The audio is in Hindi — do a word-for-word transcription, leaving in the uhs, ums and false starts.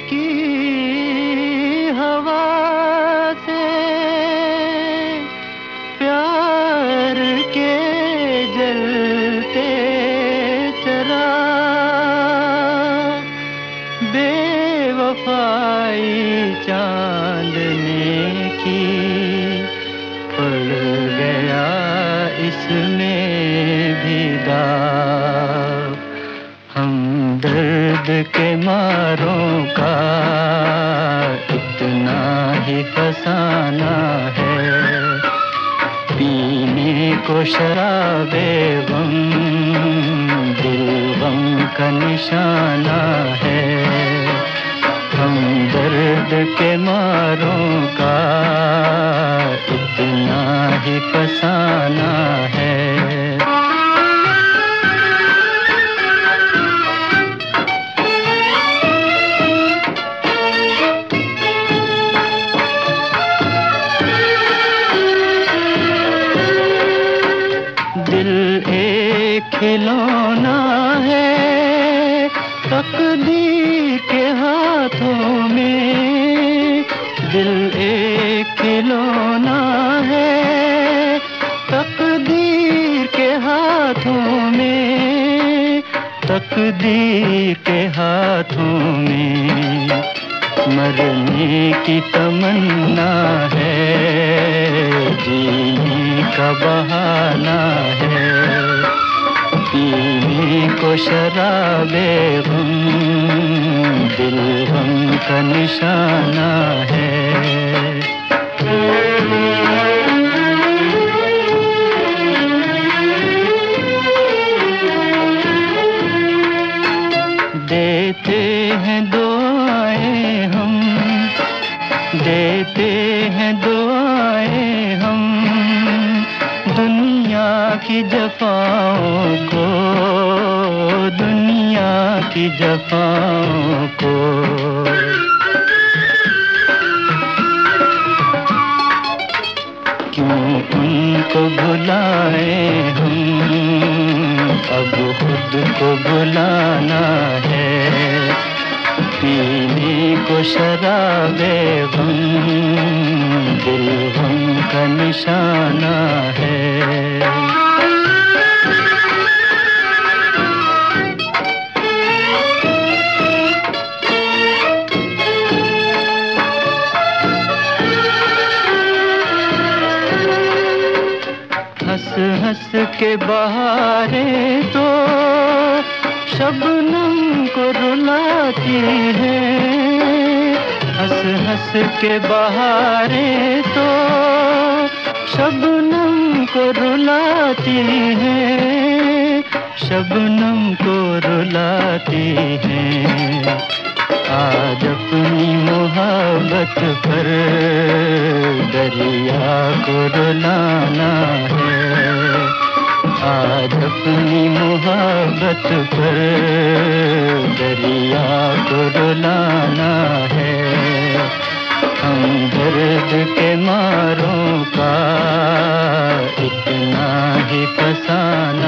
की हवा से प्यार के जलते चिराग बेवफाई चांदने की पड़ गया इसमें भी दाग। हम दर्द के मारों का इतना ही फसाना है, पीने को शराबे गम दिल गम का निशाना है। हम दर्द के मारों का इतना ही फसाना है। दिल एक खिलौना है तकदीर के हाथों में, दिल एक खिलौना है तकदीर के हाथों में, तकदीर के हाथों में। मरने की तमन्ना है, जीने का बहाना है, पीने को शराबे गम दिल गम का निशाना है। देते हैं दुआएं हम, देते हैं दुआएं हम दुनिया की जफाओं को, दुनिया की जफाओं को। क्यों उनको भुलाए हम, अब खुद को भुलाना है, पीने को शराबे गम दिल गम का निशाना है। हंस हंस के बहारे तो शबनम को रुलाती है, हंस हंस के बहारे तो शबनम को रुलाती है, शबनम को रुलाती है। आज अपनी मोहब्बत पर दरिया को रुलाना है, आज अपनी मोहब्बत पर दरिया को रुलाना है। हम दर्द के मारों का इतना ही फसाना